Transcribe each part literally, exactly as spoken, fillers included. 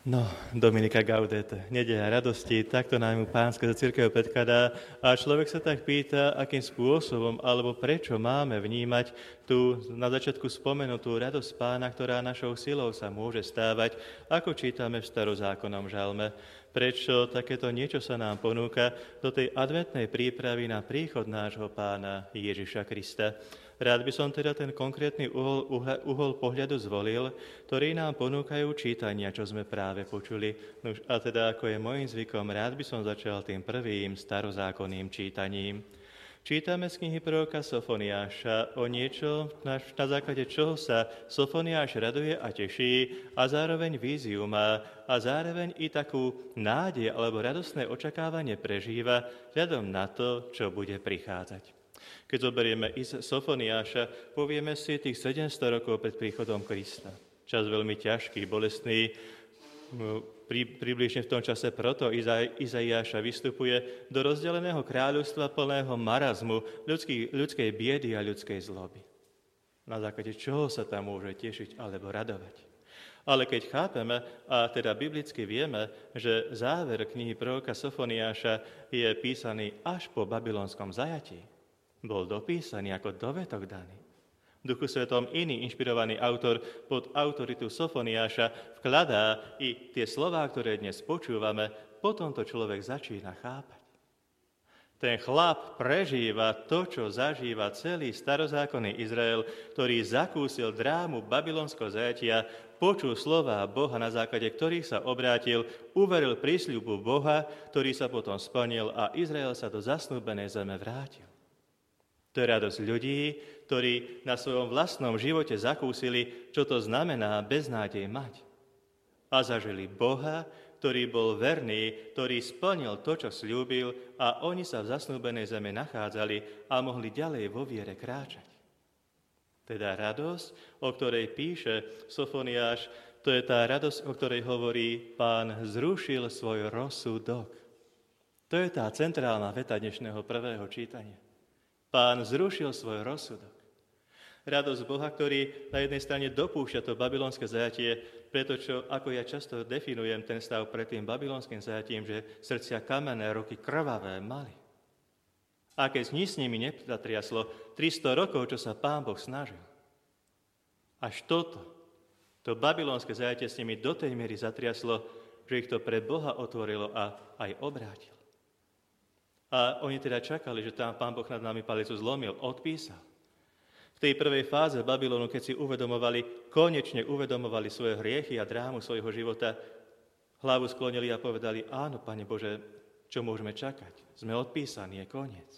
No, Dominika Gaudete, nedeľa radosti, takto nám ju Pán skrze cirkev predkladá a človek sa tak pýta, akým spôsobom alebo prečo máme vnímať tú na začiatku spomenutú radosť Pána, ktorá našou silou sa môže stávať, ako čítame v starozákonnom žalme. Prečo takéto niečo sa nám ponúka do tej adventnej prípravy na príchod nášho Pána Ježiša Krista. Rád by som teda ten konkrétny uhol, uhol, uhol pohľadu zvolil, ktorý nám ponúkajú čítania, čo sme práve počuli. Nuž, a teda, ako je môjim zvykom, rád by som začal tým prvým starozákonným čítaním. Čítame z knihy proroka Sofoniáša o niečo, na, na základe čoho sa Sofoniáš raduje a teší a zároveň víziu má a zároveň i takú nádej alebo radostné očakávanie prežíva vzhľadom na to, čo bude prichádzať. Keď zoberieme Sofoniáša, povieme si tých sedemsto rokov pred príchodom Krista. Čas veľmi ťažký, bolestný. Pri, približne v tom čase proto Iza, Izaiáša vystupuje do rozdeleného kráľovstva plného marazmu, ľudský, ľudskej biedy a ľudskej zloby. Na základe čoho sa tam môže tešiť alebo radovať. Ale keď chápeme, a teda biblicky vieme, že záver knihy proroka Sofoniáša je písaný až po babylonskom zajatí, bol dopísaný ako dovetok daný. V Duchu Svetom iný inšpirovaný autor pod autoritu Sofoniáša vkladá i tie slová, ktoré dnes počúvame, potom to človek začína chápať. Ten chlap prežíva to, čo zažíva celý starozákonný Izrael, ktorý zakúsil drámu babylonského zajatia, počul slová Boha, na základe ktorých sa obrátil, uveril prísľubu Boha, ktorý sa potom splnil a Izrael sa do zasnúbenej zeme vrátil. To je radosť ľudí, ktorí na svojom vlastnom živote zakúsili, čo to znamená beznádej mať. A zažili Boha, ktorý bol verný, ktorý splnil to, čo sľúbil a oni sa v zasnúbenej zeme nachádzali a mohli ďalej vo viere kráčať. Teda radosť, o ktorej píše Sofoniáš, to je tá radosť, o ktorej hovorí Pán zrušil svoj rozsudok. To je tá centrálna veta dnešného prvého čítania. Pán zrušil svoj rozsudok. Radosť Boha, ktorý na jednej strane dopúšťa to babylonské zajatie, preto čo, ako ja často definujem ten stav pred tým babylonským zajatím, že srdcia kamenné, ruky krvavé mali. A keď ni s nimi nezatriaslo tristo rokov, čo sa Pán Boh snažil. Až toto, to babylonské zajatie s nimi do tej miery zatriaslo, že ich to pre Boha otvorilo a aj obrátil. A oni teda čakali, že tam Pán Boh nad nami palicu zlomil, odpísal. V tej prvej fáze Babylonu, keď si uvedomovali, konečne uvedomovali svoje hriechy a drámu svojho života, hlavu sklonili a povedali, áno, Pane Bože, čo môžeme čakať? Sme odpísaní, je koniec.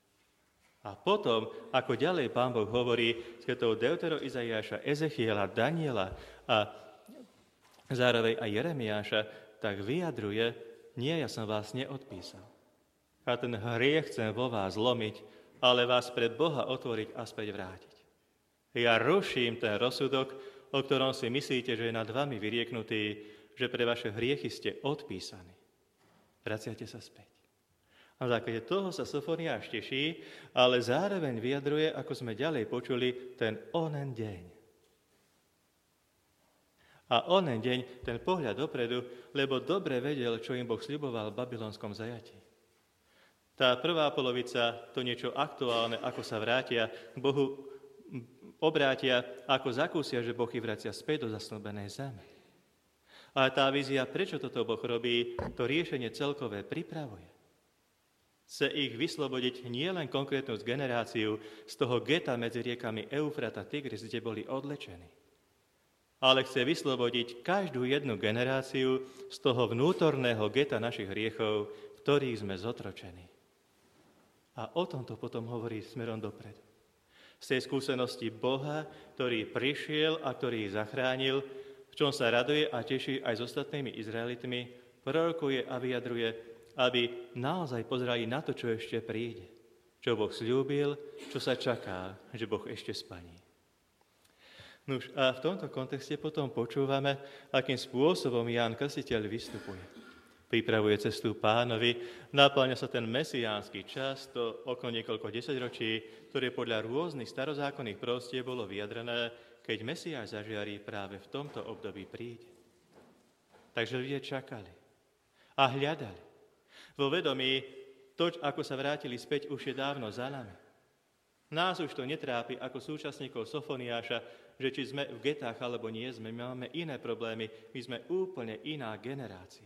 A potom, ako ďalej Pán Boh hovorí s ketou Deutero Izaiáša, Ezechiela, Daniela a zároveň aj Jeremiáša, tak vyjadruje, nie, ja som vás neodpísal. A ten hriech chcem vo vás zlomiť, ale vás pred Boha otvoriť a späť vrátiť. Ja ruším ten rozsudok, o ktorom si myslíte, že je nad vami vyrieknutý, že pre vaše hriechy ste odpísaní. Vraciate sa späť. A na základe toho sa Sofoniáš teší, ale zároveň vyjadruje, ako sme ďalej počuli, ten onen deň. A onen deň, ten pohľad dopredu, lebo dobre vedel, čo im Boh sľuboval v babylonskom zajatí. Tá prvá polovica, to niečo aktuálne, ako sa vrátia k Bohu, obrátia, ako zakúsia, že Boh ich vracia späť do zasnúbenej zeme. Ale tá vízia, prečo toto Boh robí, to riešenie celkové pripravuje. Chce ich vyslobodiť nielen konkrétnu generáciu z toho geta medzi riekami Eufrat a Tigris, kde boli odlečení, ale chce vyslobodiť každú jednu generáciu z toho vnútorného geta našich hriechov, v ktorých sme zotročení. A o tomto potom hovorí smerom dopredu. Z tej skúsenosti Boha, ktorý prišiel a ktorý ich zachránil, v čom sa raduje a teší aj s ostatnými Izraelitmi, prorokuje a vyjadruje, aby naozaj pozerali na to, čo ešte príde. Čo Boh sľúbil, čo sa čaká, že Boh ešte splní. Nuž, a v tomto kontexte potom počúvame, akým spôsobom Ján Krstiteľ vystupuje. Pripravuje cestu Pánovi, napĺňa sa ten mesiánsky čas, to okolo niekoľko desaťročí, ktoré podľa rôznych starozákonných proroctiev bolo vyjadrené, keď Mesiáš zažiarí práve v tomto období príde. Takže ľudia čakali a hľadali. Vo vedomí, to, ako sa vrátili späť, už je dávno za nami. Nás už to netrápi ako súčasníkov Sofoniáša, že či sme v getách alebo nie sme, my máme iné problémy, my sme úplne iná generácia.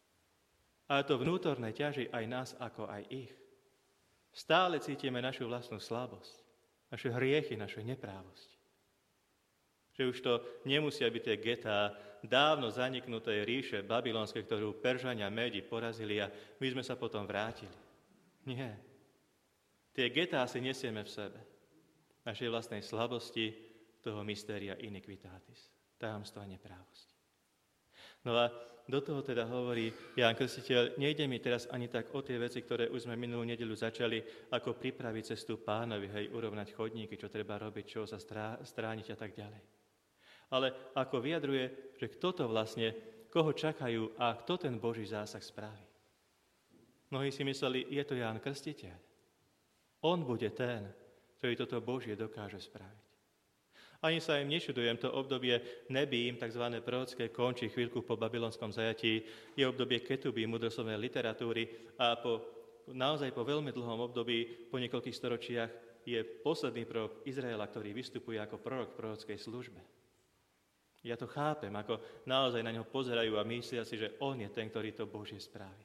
A to vnútorné ťaží aj nás, ako aj ich. Stále cítime našu vlastnú slabosť, naše hriechy, naše neprávosti. Že už to nemusia byť tie getá dávno zaniknuté ríše babylonské, ktorú Peržania Médi porazili a my sme sa potom vrátili. Nie. Tie getá si nesieme v sebe. Našej vlastnej slabosti, toho mystéria iniquitatis. Tajomstva neprávosti. No a do toho teda hovorí Ján Krstiteľ, nejde mi teraz ani tak o tie veci, ktoré už sme minulú nedeľu začali, ako pripraviť cestu Pánovi, hej, urovnať chodníky, čo treba robiť, čo sa strá, strániť a tak ďalej. Ale ako vyjadruje, že kto to vlastne, koho čakajú a kto ten Boží zásah spraví. Mnohí si mysleli, je to Ján Krstiteľ. On bude ten, ktorý toto Božie dokáže spraviť. Ani sa im nečudujem, to obdobie nebím, tzv. Prorocké končí chvíľku po babylonskom zajatí, je obdobie ketubí, mudroslovnej literatúry a po, naozaj po veľmi dlhom období, po niekoľkých storočiach, je posledný prorok Izraela, ktorý vystupuje ako prorok v prorockej službe. Ja to chápem, ako naozaj na ňo pozerajú a myslia si, že on je ten, ktorý to Božie spraví.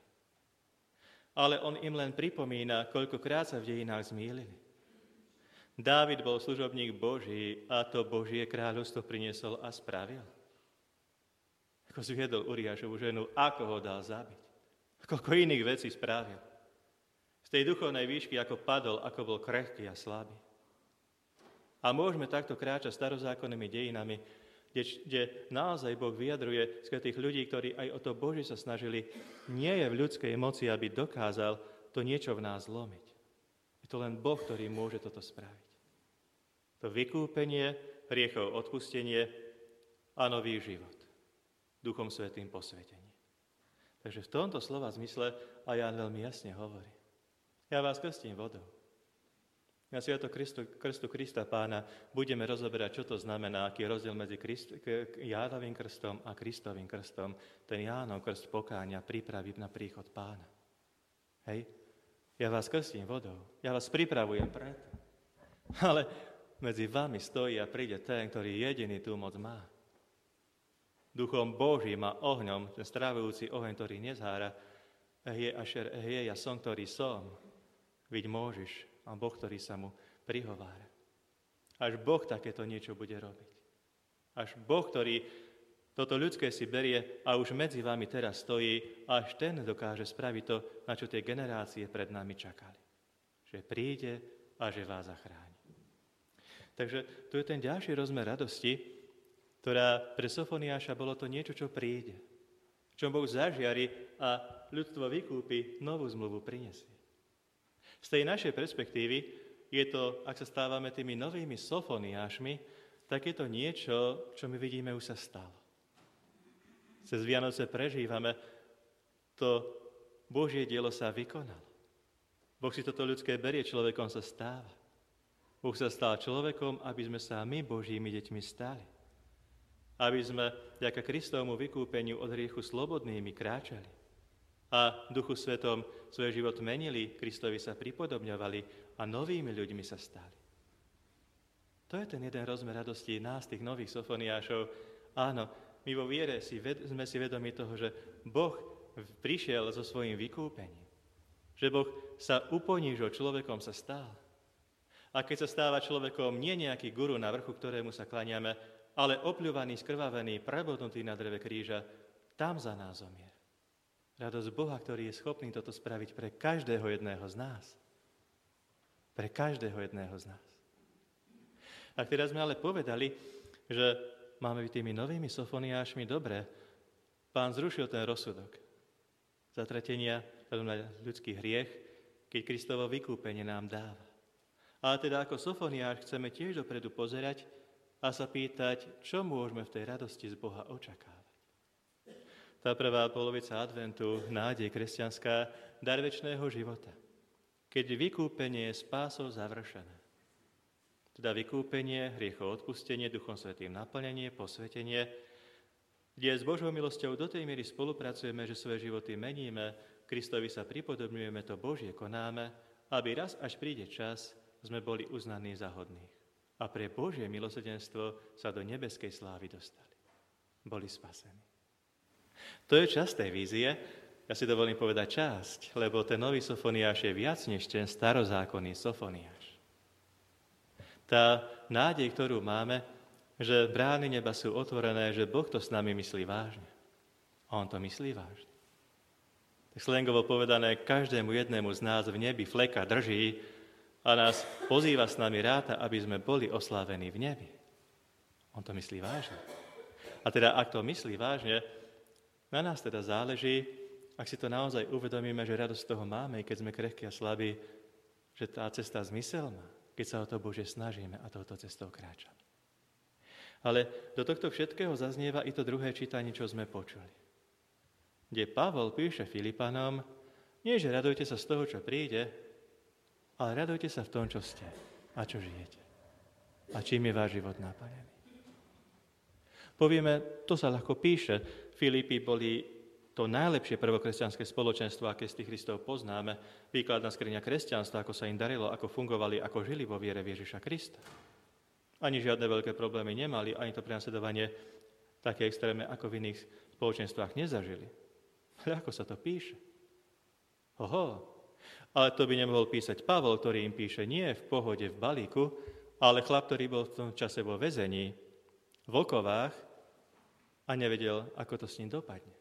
Ale on im len pripomína, koľkokrát sa v dejinách zmýlili. Dávid bol služobník Boží a to Božie kráľovstvo priniesol a spravil. Ako zviedol Uriášovu ženu, ako ho dal zabiť. A koľko iných vecí spravil. Z tej duchovnej výšky, ako padol, ako bol krehký a slabý. A môžeme takto kráčať starozákonnými dejinami, Kde, kde naozaj Boh vyjadruje z tých ľudí, ktorí aj o to Božie sa snažili, nie je v ľudskej moci, aby dokázal to niečo v nás zlomiť. Je to len Boh, ktorý môže toto spraviť. To vykúpenie, hriechov odpustenie a nový život. Duchom Svätým posvetenie. Takže v tomto slova zmysle a Ján veľmi jasne hovorí. Ja vás krstím vodou. Na sviatok Kristu, krstu Krista Pána budeme rozoberať, čo to znamená, aký je rozdiel medzi Krist, Jánovým krstom a Kristovým krstom. Ten Jánov krst pokáňa, prípravy na príchod Pána. Hej? Ja vás krstím vodou, ja vás pripravujem preto. Ale medzi vami stojí a príde ten, ktorý jediný tú moc má. Duchom Božím a ohňom, ten strávujúci oheň, ktorý nezhára, je ašer, je ja som, ktorý som. Vidť môžeš, a Boh, ktorý sa mu prihovára. Až Boh takéto niečo bude robiť. Až Boh, ktorý toto ľudské si berie a už medzi vami teraz stojí, až ten dokáže spraviť to, na čo tie generácie pred nami čakali. Že príde a že vás zachráni. Takže tu je ten ďalší rozmer radosti, ktorá pre Sofoniáša bolo to niečo, čo príde. Čo Boh zažiari a ľudstvo vykúpi, novú zmluvu prinesie. Z tej našej perspektívy je to, ak sa stávame tými novými Sofoniášmi, tak je to niečo, čo my vidíme, už sa stalo. Cez Vianoce prežívame, to Božie dielo sa vykonalo. Boh si toto ľudské berie, človekom sa stáva. Boh sa stal človekom, aby sme sa my Božími deťmi stali. Aby sme, vďaka Kristovmu vykúpeniu od hriechu slobodnými kráčali. A Duchu Svetom svoj život menili, Kristovi sa pripodobňovali a novými ľuďmi sa stali. To je ten jeden rozmer radosti nás, tých nových Sofoniášov. Áno, my vo viere si ved, sme si vedomi toho, že Boh prišiel so svojím vykúpením. Že Boh sa uponížil, človekom sa stal. A keď sa stáva človekom nie nejaký guru na vrchu, ktorému sa klaniame, ale opľúvaný, skrvavený, prebodnutý na dreve kríža, tam za nás zomier. Radosť Boha, ktorý je schopný toto spraviť pre každého jedného z nás. Pre každého jedného z nás. A teraz sme ale povedali, že máme byť tými novými Sofoniášmi, dobre, Pán zrušil ten rozsudok zatratenia na ľudský hriech, keď Kristovo vykúpenie nám dáva. Ale teda ako Sofoniáš chceme tiež dopredu pozerať a sa pýtať, čo môžeme v tej radosti z Boha očakávať. Tá prvá polovica adventu, nádej kresťanská, dar večného života. Keď vykúpenie je spásou završené. Teda vykúpenie, hriechov odpustenie, Duchom Svätým naplnenie, posvetenie, kde s Božou milosťou do tej miery spolupracujeme, že svoje životy meníme, Kristovi sa pripodobňujeme, to Božie konáme, aby raz, až príde čas, sme boli uznaní za hodných. A pre Božie milosrdenstvo sa do nebeskej slávy dostali. Boli spasení. To je časť tej vízie. Ja si dovolím povedať časť, lebo ten nový Sofoniáš je viac než ten starozákonný Sofoniáš. Tá nádej, ktorú máme, že brány neba sú otvorené, že Boh to s nami myslí vážne. A on to myslí vážne. Tak slangovo povedané, každému jednému z nás v nebi fleka drží a nás pozýva s nami ráta, aby sme boli oslávení v nebi. On to myslí vážne. A teda, ak to myslí vážne, na nás teda záleží, ak si to naozaj uvedomíme, že radosť z toho máme, keď sme krehkí a slabí, že tá cesta zmysel má, keď sa o to Bože snažíme a touto cestou kráčame. Ale do tohto všetkého zaznieva i to druhé čítanie, čo sme počuli. Kde Pavol píše Filipanom, nie že radujte sa z toho, čo príde, ale radujte sa v tom, čo ste a čo žijete. A čím je váš život naplnený. Povieme, to sa ľahko píše. Filipi boli to najlepšie prvokresťanské spoločenstvo, aké z tých Kristov poznáme. Výkladná skriňa kresťanstva, ako sa im darilo, ako fungovali, ako žili vo viere v Ježiša Krista. Ani žiadne veľké problémy nemali, ani to prenasledovanie také extrémne, ako v iných spoločenstvách nezažili. Ale ako sa to píše? Oho, ale to by nemohol písať Pavol, ktorý im píše nie v pohode, v balíku, ale chlap, ktorý bol v tom čase vo väzení, v okovách a nevedel, ako to s ním dopadne.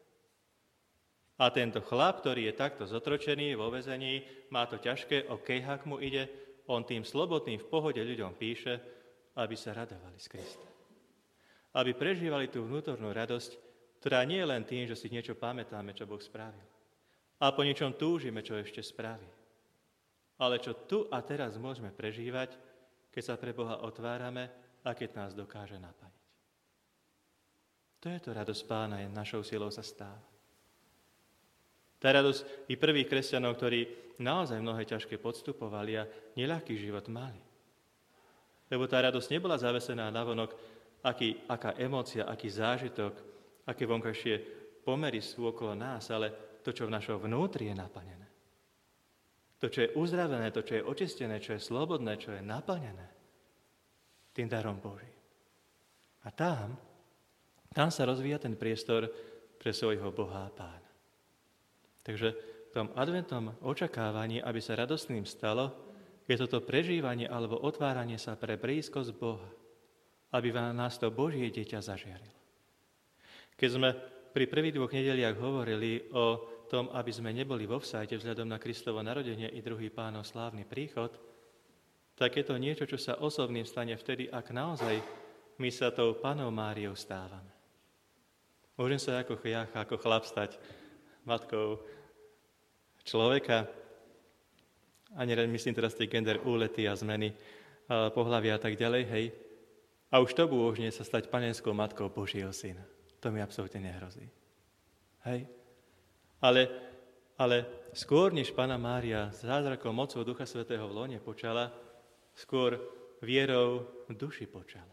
A tento chlap, ktorý je takto zotročený vo väzení, má to ťažké, o kejhak mu ide, on tým slobodným v pohode ľuďom píše, aby sa radovali z Krista. Aby prežívali tú vnútornú radosť, ktorá nie je len tým, že si niečo pamätáme, čo Boh spravil. A po niečom túžime, čo ešte spraví. Ale čo tu a teraz môžeme prežívať, keď sa pre Boha otvárame a keď nás dokáže naplniť. To je to radosť Pána, je našou silou sa stáva. Tá radosť i prvých kresťanov, ktorí naozaj mnohé ťažké podstupovali a neľahký život mali. Lebo tá radosť nebola zavesená navonok, aký, aká emócia, aký zážitok, aké vonkajšie pomery sú okolo nás, ale to, čo v našom vnútri je naplnené. To, čo je uzdravené, to, čo je očistené, čo je slobodné, čo je naplnené tým darom Božím. A tam, tam sa rozvíja ten priestor pre svojho Boha a Pána. Takže v tom adventnom očakávaní, aby sa radostným stalo, je toto prežívanie alebo otváranie sa pre blízkosť Boha, aby nás to Božie dieťa zažiarilo. Keď sme pri prvých dvoch nedeliach hovorili o tom, aby sme neboli vo vsajte vzhľadom na Kristovo narodenie i druhý Pánov slávny príchod, tak je to niečo, čo sa osobným stane vtedy, ak naozaj my sa tou Pannou Máriou stávame. Môžem sa ako chiacha, ako chlap stať matkou človeka, a myslím teraz tej gender úlety a zmeny a pohlavia a tak ďalej, hej. A už to bôžne sa stať panenskou matkou Božieho syna. To mi absolútne nehrozí. Hej. Ale, ale skôr, než Panna Mária zázrakom mocou Ducha Svätého v lone počala, skôr vierou v duši počala.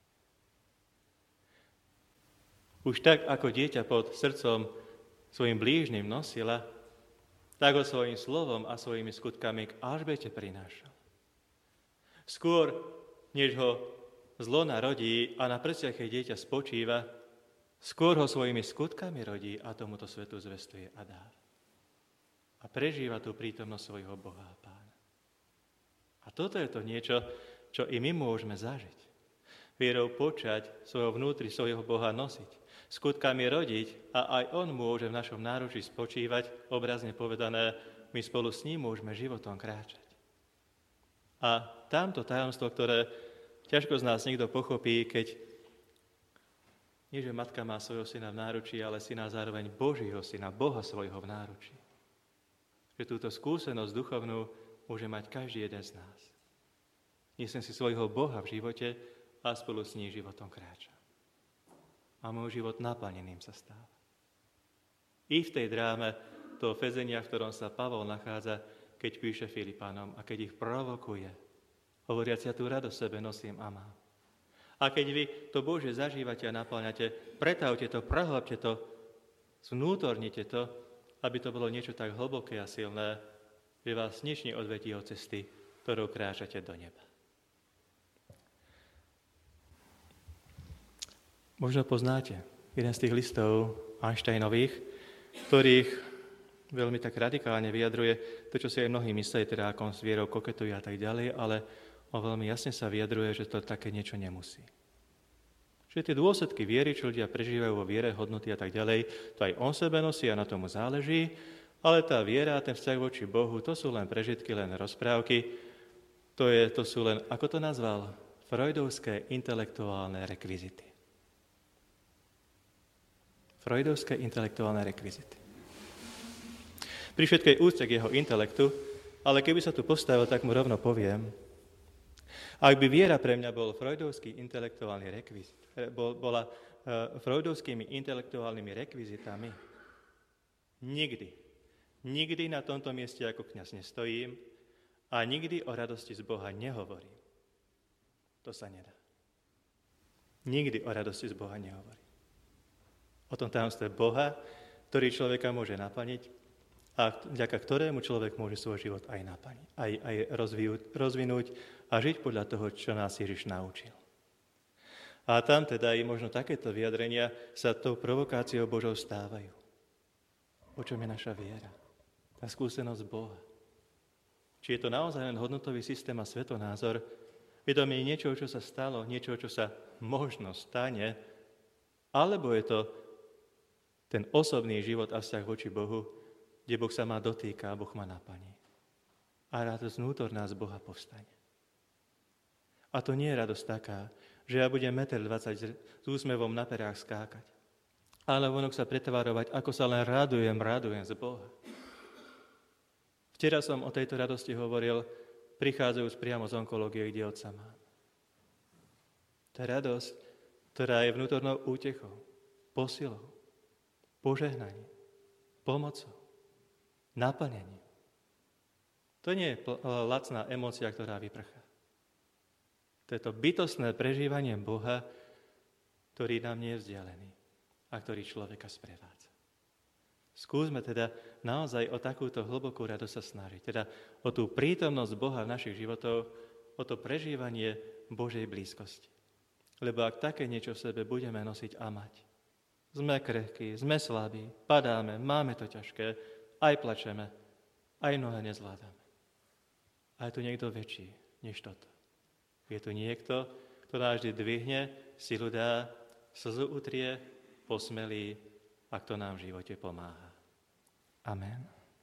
Už tak, ako dieťa pod srdcom svojim blížnym nosila, tak ho svojím slovom a svojimi skutkami k Alžbete prinášal. Skôr, než ho zlo narodí a na prsiach jej dieťa spočíva, skôr ho svojimi skutkami rodí a tomuto svetu zvestuje a dáva. A prežíva tú prítomnosť svojho Boha a Pána. A toto je to niečo, čo i my môžeme zažiť. Vierou počať, svojho vnútri svojho Boha nosiť, skutkami rodiť a aj on môže v našom náručí spočívať, obrazne povedané, my spolu s ním môžeme životom kráčať. A tamto tajomstvo, ktoré ťažko z nás niekto pochopí, keď nie, že matka má svojho syna v náručí, ale syna zároveň Božího syna, Boha svojho v náručí. Že túto skúsenosť duchovnú môže mať každý jeden z nás. Nesem si svojho Boha v živote a spolu s ním životom kráča. A môj život naplneným sa stáva. I v tej dráme toho väzenia, v ktorom sa Pavol nachádza, keď píše Filipánom a keď ich provokuje, hovoriac, ja tú radosť sebe nosím a mám. A keď vy to Božie zažívate a naplňate, pretavte to, prehlbte to, zvnútornite to, aby to bolo niečo tak hlboké a silné, že vás nič neodvetí od cesty, ktorou kráčate do neba. Možno poznáte jeden z tých listov Einsteinových, ktorých veľmi tak radikálne vyjadruje to, čo si aj mnohí mysleli, teda ako s vierou koketujú a tak ďalej, ale on veľmi jasne sa vyjadruje, že to také niečo nemusí. Že tie dôsledky viery, čo ľudia prežívajú vo viere, hodnoty a tak ďalej, to aj on sebe nosí a na tomu záleží, ale tá viera a ten vzťah voči Bohu, to sú len prežitky, len rozprávky, to, je, to sú len, ako to nazval, freudovské intelektuálne rekvizity. Freudovské intelektuálne rekvizity. Pri všetkej úcte k jeho intelektu, ale keby sa tu postavil, tak mu rovno poviem, ak by viera pre mňa bol freudovský intelektuálny rekvizit, bol, bola uh, freudovskými intelektuálnymi rekvizitami, nikdy, nikdy na tomto mieste ako kňaz nestojím a nikdy o radosti z Boha nehovorím. To sa nedá. Nikdy o radosti z Boha nehovorím. O tom tajomstve Boha, ktorý človeka môže naplniť a vďaka ktorému človek môže svoj život aj naplniť, aj, aj rozvinúť, rozvinúť a žiť podľa toho, čo nás Ježiš naučil. A tam teda i možno takéto vyjadrenia sa tou provokáciou Božou stávajú. O čom je naša viera? Tá skúsenosť Boha. Či je to naozaj len hodnotový systém a svetonázor, vedomie niečoho, čo sa stalo, niečoho, čo sa možno stane, alebo je to ten osobný život a vzťah voči Bohu, kde Boh sa ma dotýka a Boh ma naplní. A radosť vnútorná z Boha povstane. A to nie je radosť taká, že ja budem jeden dvadsať metra s úsmevom na perách skákať. Ale vonok sa pretvarovať, ako sa len radujem, radujem z Boha. Včera som o tejto radosti hovoril, prichádzajúc priamo z onkológie, kde otca mám. Tá radosť, ktorá je vnútornou útechou, posilou, požehnaním, pomocou, naplnením. To nie je lacná emócia, ktorá vyprchá. To je to bytostné prežívanie Boha, ktorý nám nie je vzdialený a ktorý človeka sprevádza. Skúsme teda naozaj o takúto hlbokú radosť sa snažiť. Teda o tú prítomnosť Boha v našich životoch, o to prežívanie Božej blízkosti. Lebo ak také niečo v sebe budeme nosiť a mať, sme krehkí, sme slabí, padáme, máme to ťažké, aj plačeme, aj mnohé nezvládame. A je tu niekto väčší než toto. Je tu niekto, kto nás vždy dvihne, silu dá, slzu utrie, posmelí a kto nám v živote pomáha. Amen.